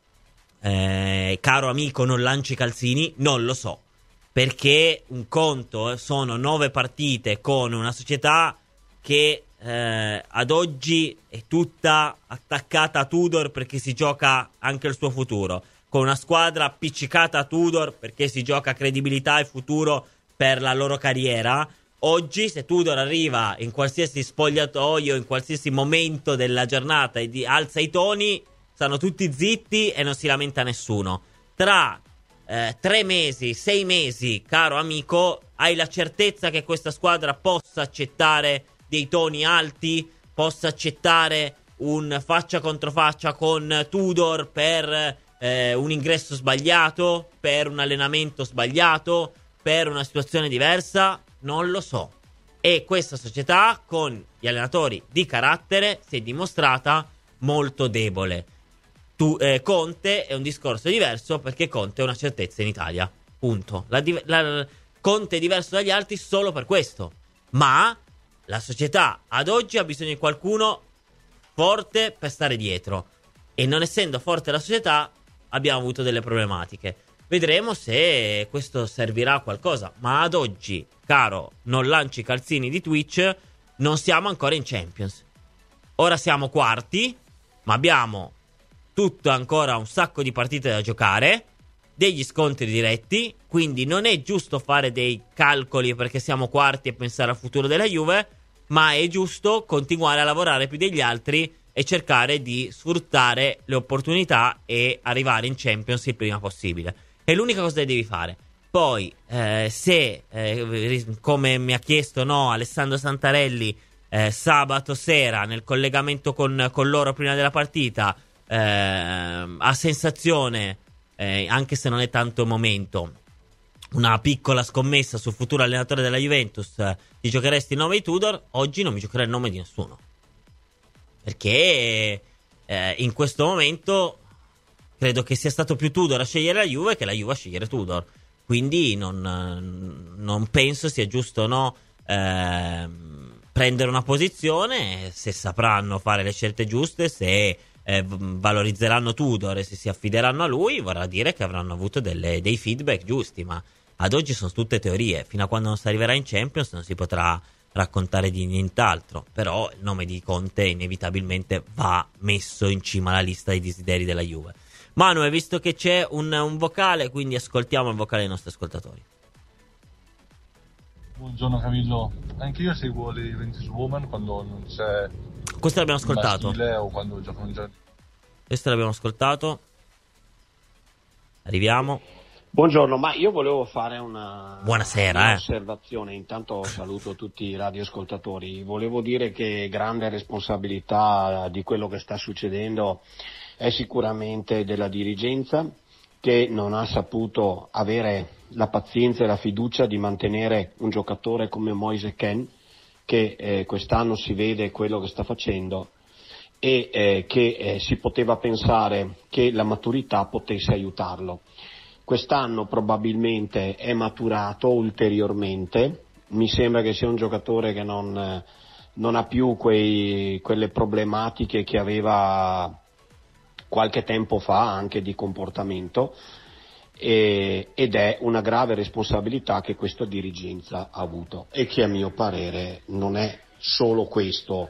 S2: eh, caro amico, non lanci calzini, non lo so, perché un conto sono nove partite con una società che eh, ad oggi è tutta attaccata a Tudor perché si gioca anche il suo futuro, con una squadra appiccicata a Tudor perché si gioca credibilità e futuro per la loro carriera. Oggi se Tudor arriva in qualsiasi spogliatoio, in qualsiasi momento della giornata e di, alza i toni, stanno tutti zitti e non si lamenta nessuno. Tra eh, tre mesi, sei mesi, caro amico, hai la certezza che questa squadra possa accettare dei toni alti, possa accettare un faccia contro faccia con Tudor per eh, un ingresso sbagliato, per un allenamento sbagliato, per una situazione diversa? Non lo so. e questa società con gli allenatori di carattere si è dimostrata molto debole. Tu, eh, Conte è un discorso diverso, perché Conte è una certezza in Italia, punto. La, la, Conte è diverso dagli altri solo per questo, ma la società ad oggi ha bisogno di qualcuno forte per stare dietro, e non essendo forte la società abbiamo avuto delle problematiche. Vedremo se questo servirà a qualcosa, ma ad oggi, caro non lanci calzini di Twitch, non siamo ancora in Champions. Ora siamo quarti, ma abbiamo tutto ancora un sacco di partite da giocare, degli scontri diretti, quindi non è giusto fare dei calcoli perché siamo quarti e pensare al futuro della Juve, ma è giusto continuare a lavorare più degli altri e cercare di sfruttare le opportunità e arrivare in Champions il prima possibile. È l'unica cosa che devi fare. Poi, eh, se, eh, come mi ha chiesto no, Alessandro Santarelli, eh, sabato sera nel collegamento con, con loro prima della partita, eh, ha sensazione, eh, anche se non è tanto il momento, una piccola scommessa sul futuro allenatore della Juventus, eh, ti giocheresti il nome di Tudor? Oggi non mi giocherei il nome di nessuno, perché eh, in questo momento credo che sia stato più Tudor a scegliere la Juve che la Juve a scegliere Tudor, quindi non, non penso sia giusto no eh, prendere una posizione. Se sapranno fare le scelte giuste, se eh, valorizzeranno Tudor e se si affideranno a lui, vorrà dire che avranno avuto delle, dei feedback giusti, ma ad oggi sono tutte teorie. Fino a quando non si arriverà in Champions non si potrà raccontare di nient'altro, però il nome di Conte inevitabilmente va messo in cima alla lista dei desideri della Juve. Manu, hai visto che c'è un, un vocale, quindi ascoltiamo il vocale dei nostri ascoltatori.
S6: Buongiorno Camillo, anche io seguo le Juventus Woman quando non c'è
S2: questo l'abbiamo ascoltato
S6: o quando giocano già.
S2: Questo l'abbiamo ascoltato. Arriviamo.
S9: Buongiorno, ma io volevo fare una,
S2: Buonasera,
S9: una
S2: eh.
S9: osservazione. Intanto saluto tutti i radioascoltatori. Volevo dire che grande responsabilità di quello che sta succedendo è sicuramente della dirigenza, che non ha saputo avere la pazienza e la fiducia di mantenere un giocatore come Moise Kean, che eh, quest'anno si vede quello che sta facendo, e eh, che eh, si poteva pensare che la maturità potesse aiutarlo. Quest'anno probabilmente è maturato ulteriormente, mi sembra che sia un giocatore che non, non ha più quei, quelle problematiche che aveva qualche tempo fa, anche di comportamento, e, ed è una grave responsabilità che questa dirigenza ha avuto, e che a mio parere non è solo questo,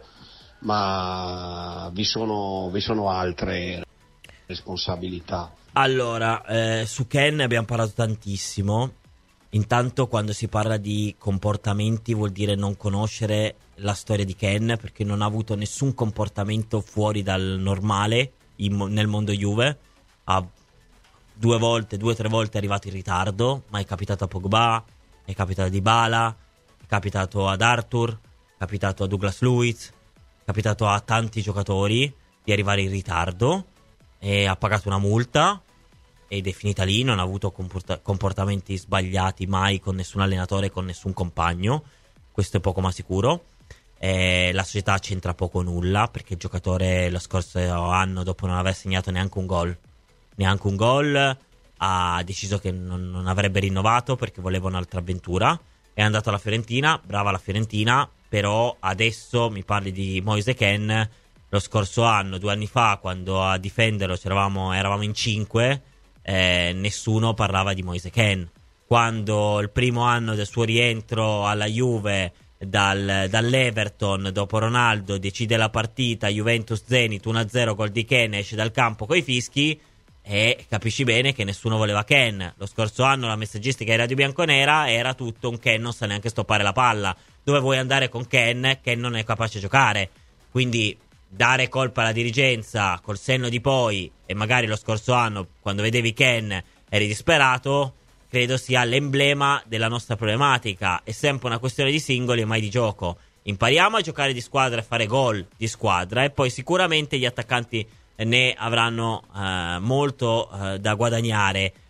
S9: ma vi sono, vi sono altre responsabilità.
S2: Allora, eh, su Kean abbiamo parlato tantissimo. Intanto, quando si parla di comportamenti vuol dire non conoscere la storia di Kean, perché non ha avuto nessun comportamento fuori dal normale in, nel mondo Juve. Ha due volte, due o tre volte è arrivato in ritardo, ma è capitato a Pogba, è capitato a Dybala, è capitato ad Arthur, è capitato a Douglas Luiz, è capitato a tanti giocatori di arrivare in ritardo, e ha pagato una multa ed è finita lì. Non ha avuto comporta- comportamenti sbagliati mai con nessun allenatore, con nessun compagno, questo è poco ma sicuro. Eh, la società c'entra poco o nulla, perché il giocatore lo scorso anno, dopo non aver segnato neanche un gol neanche un gol ha deciso che non, non avrebbe rinnovato perché voleva un'altra avventura, è andato alla Fiorentina, brava la Fiorentina, però adesso mi parli di Moise Kean. Lo scorso anno, due anni fa, quando a difenderlo c'eravamo, eravamo in cinque, eh, nessuno parlava di Moise Kean. Quando il primo anno del suo rientro alla Juve dal, dall'Everton, dopo Ronaldo, decide la partita Juventus-Zenit uno a zero, gol di Kean, esce dal campo coi fischi, e capisci bene che nessuno voleva Kean. Lo scorso anno la messaggistica di Radio Bianconera era tutto un Kean non sa neanche stoppare la palla. Dove vuoi andare con Kean? Kean non è capace di giocare. Quindi dare colpa alla dirigenza col senno di poi, e magari lo scorso anno quando vedevi Kean eri disperato, credo sia l'emblema della nostra problematica. È sempre una questione di singoli e mai di gioco. Impariamo a giocare di squadra e fare gol di squadra, e poi sicuramente gli attaccanti ne avranno eh, molto eh, da guadagnare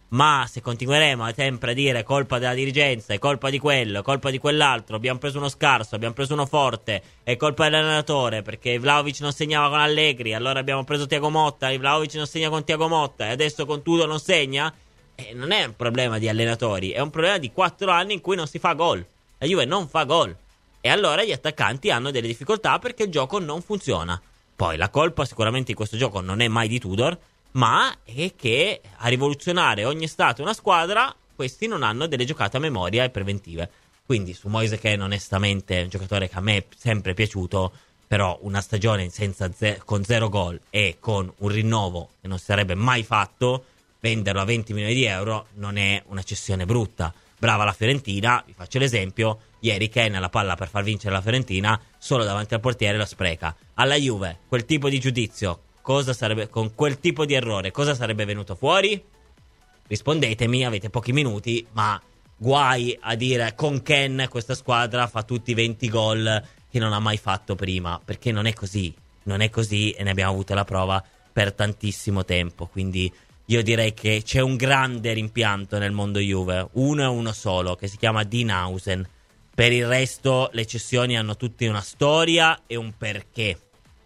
S2: Ma se continueremo sempre a dire colpa della dirigenza, è colpa di quello, è colpa di quell'altro, abbiamo preso uno scarso, abbiamo preso uno forte, è colpa dell'allenatore perché Vlahovic non segnava con Allegri, allora abbiamo preso Thiago Motta, e Vlahovic non segna con Thiago Motta e adesso con Tudor non segna, eh, non è un problema di allenatori, è un problema di quattro anni in cui non si fa gol. La Juve non fa gol e allora gli attaccanti hanno delle difficoltà perché il gioco non funziona. Poi la colpa sicuramente in questo gioco non è mai di Tudor, ma è che a rivoluzionare ogni estate una squadra questi non hanno delle giocate a memoria e preventive. Quindi su Moise Kean onestamente è un giocatore che a me è sempre piaciuto, però una stagione senza ze- con zero gol e con un rinnovo che non si sarebbe mai fatto, venderlo a venti milioni di euro non è una cessione brutta. Brava la Fiorentina, vi faccio l'esempio, ieri Kean ha la palla per far vincere la Fiorentina, solo davanti al portiere la spreca. Alla Juve quel tipo di giudizio, cosa sarebbe, con quel tipo di errore, cosa sarebbe venuto fuori? Rispondetemi, avete pochi minuti, ma guai a dire con Kean questa squadra fa tutti i venti gol che non ha mai fatto prima, perché non è così, non è così e ne abbiamo avuto la prova per tantissimo tempo. Quindi io direi che c'è un grande rimpianto nel mondo Juve, uno e uno solo, che si chiama Dean Housen. Per il resto le cessioni hanno tutte una storia e un perché,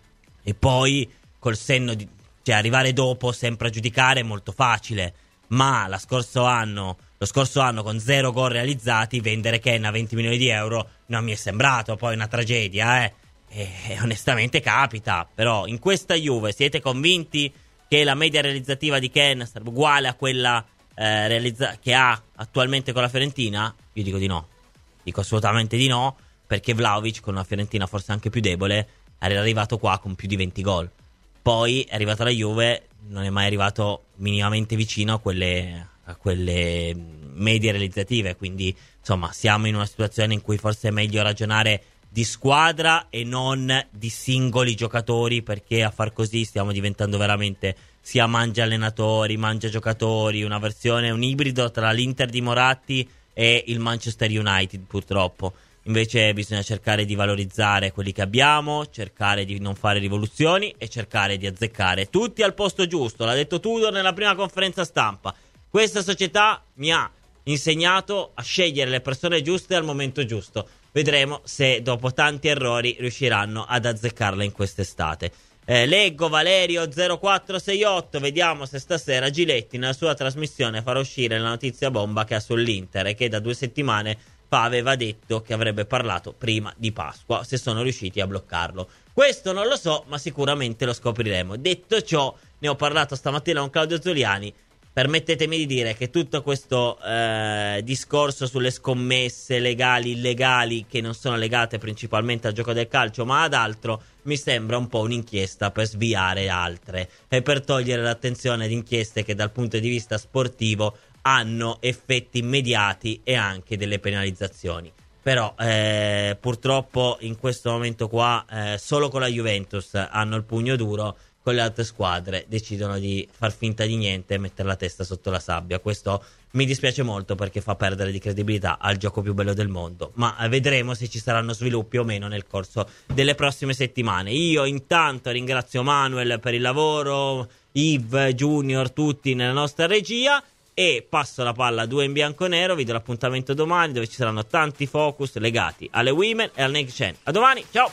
S2: e poi col senno di, cioè arrivare dopo sempre a giudicare è molto facile, ma la scorso anno, lo scorso anno con zero gol realizzati vendere Kean a venti milioni di euro non mi è sembrato poi una tragedia, eh? E, e onestamente capita. Però in questa Juve siete convinti che la media realizzativa di Kean sarebbe uguale a quella eh, realizza- che ha attualmente con la Fiorentina? Io dico di no, dico assolutamente di no, perché Vlahovic con una Fiorentina forse anche più debole è arrivato qua con più di venti gol. Poi è arrivato alla Juve, non è mai arrivato minimamente vicino a quelle, a quelle medie realizzative. Quindi insomma siamo in una situazione in cui forse è meglio ragionare di squadra e non di singoli giocatori, perché a far così stiamo diventando veramente sia mangia allenatori, mangia giocatori, una versione, un ibrido tra l'Inter di Moratti e il Manchester United purtroppo. Invece bisogna cercare di valorizzare quelli che abbiamo, cercare di non fare rivoluzioni e cercare di azzeccare tutti al posto giusto. L'ha detto Tudor nella prima conferenza stampa. Questa società mi ha insegnato a scegliere le persone giuste al momento giusto. Vedremo se dopo tanti errori riusciranno ad azzeccarla in quest'estate. Eh, leggo Valerio zero quattro sei otto, vediamo se stasera Giletti nella sua trasmissione farà uscire la notizia bomba che ha sull'Inter e che da due settimane fa aveva detto che avrebbe parlato prima di Pasqua, se sono riusciti a bloccarlo. Questo non lo so, ma sicuramente lo scopriremo. Detto ciò, ne ho parlato stamattina con Claudio Zuliani. Permettetemi di dire che tutto questo eh, discorso sulle scommesse legali, illegali, che non sono legate principalmente al gioco del calcio ma ad altro, mi sembra un po' un'inchiesta per sviare altre e per togliere l'attenzione ad inchieste che dal punto di vista sportivo hanno effetti immediati e anche delle penalizzazioni. Però eh, purtroppo in questo momento qua eh, solo con la Juventus hanno il pugno duro, con le altre squadre decidono di far finta di niente e mettere la testa sotto la sabbia. Questo mi dispiace molto perché fa perdere di credibilità al gioco più bello del mondo, ma vedremo se ci saranno sviluppi o meno nel corso delle prossime settimane. Io intanto ringrazio Manuel per il lavoro, Yves, Junior, tutti nella nostra regia, e passo la palla a due in bianco e nero. Vi do l'appuntamento domani dove ci saranno tanti focus legati alle women e al next gen. A domani, ciao!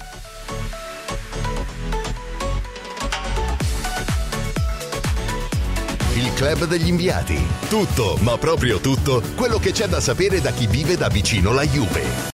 S1: Il Club degli Inviati. Tutto, ma proprio tutto, quello che c'è da sapere da chi vive da vicino la Juve.